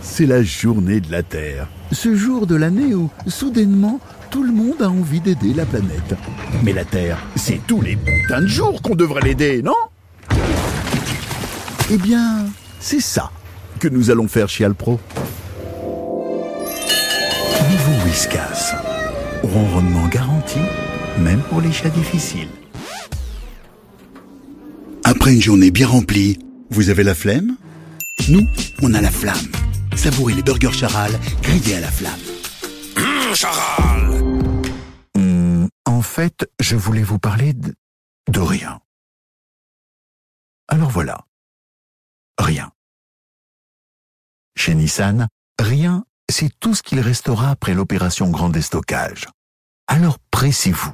c'est la journée de la Terre. Ce jour de l'année où, soudainement, tout le monde a envie d'aider la planète. Mais la Terre, c'est tous les putains de jours qu'on devrait l'aider, non? Eh bien, c'est ça que nous allons faire chez Alpro. Nouveau Whiskas. Ronronnement garanti, même pour les chats difficiles. Après une journée bien remplie, vous avez la flemme? Nous, on a la flamme. Savourez les burgers Charal, grillés à la flamme. Charal! En fait, je voulais vous parler de rien. Alors voilà. Rien. Chez Nissan, rien, c'est tout ce qu'il restera après l'opération grand déstockage. Alors pressez-vous.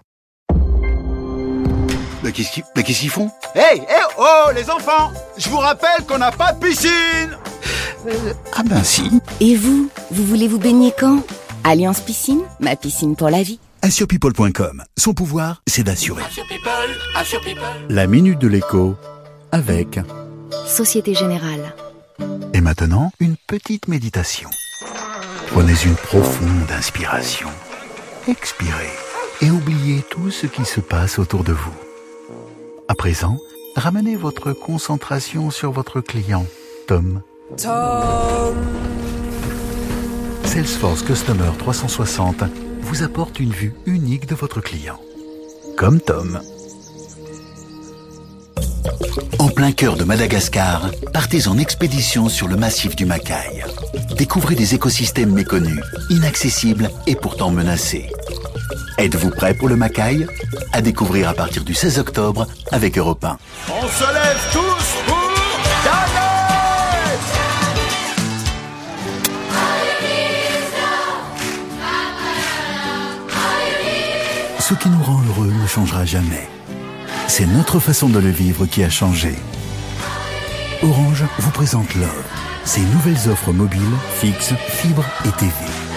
Mais qu'est-ce qu'ils font? Oh, les enfants! Je vous rappelle qu'on n'a pas de piscine! Ah ben si. Et vous voulez vous baigner quand? Alliance Piscine, ma piscine pour la vie. Assurepeople.com. Son pouvoir, c'est d'assurer. Assure People. La minute de l'écho avec... Société Générale. Et maintenant, une petite méditation. Prenez une profonde inspiration. Expirez et oubliez tout ce qui se passe autour de vous. À présent, ramenez votre concentration sur votre client, Tom. Salesforce Customer 360 vous apporte une vue unique de votre client. Comme Tom. En plein cœur de Madagascar, partez en expédition sur le massif du Macaï. Découvrez des écosystèmes méconnus, inaccessibles et pourtant menacés. Êtes-vous prêt pour le Macaï? À découvrir à partir du 16 octobre avec Europe 1. On se lève tous pour gagner! Ce qui nous rend heureux ne changera jamais. C'est notre façon de le vivre qui a changé. Orange vous présente Love, ses nouvelles offres mobiles, fixes, fibres et TV.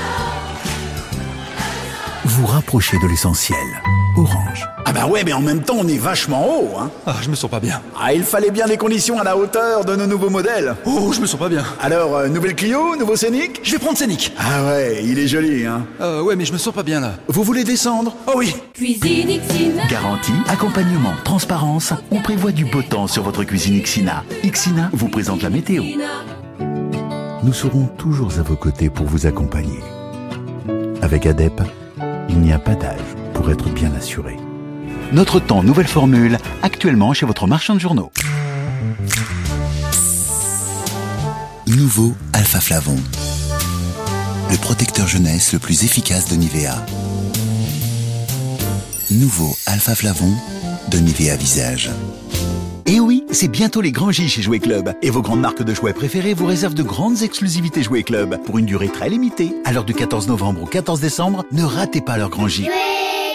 Vous rapprochez de l'essentiel. Orange. Ah bah ouais, mais en même temps, on est vachement haut, hein. Ah, je me sens pas bien. Ah, il fallait bien des conditions à la hauteur de nos nouveaux modèles. Oh, je me sens pas bien. Alors, nouvelle Clio, nouveau Scénic? Je vais prendre Scénic. Ah ouais, il est joli, hein. Ouais, mais je me sens pas bien là. Vous voulez descendre? Oh oui. Cuisine Ixina. Garantie, accompagnement, transparence, on prévoit du beau temps sur votre cuisine Ixina. Ixina vous présente la météo. Nous serons toujours à vos côtés pour vous accompagner. Avec ADEP, il n'y a pas d'âge pour être bien assuré. Notre temps, nouvelle formule, actuellement chez votre marchand de journaux. Nouveau Alpha Flavon. Le protecteur jeunesse le plus efficace de Nivea. Nouveau Alpha Flavon de Nivea Visage. Et oui, c'est bientôt les grands J chez Jouet Club. Et vos grandes marques de jouets préférées vous réservent de grandes exclusivités Jouet Club pour une durée très limitée. Alors du 14 novembre au 14 décembre, ne ratez pas leur grand J.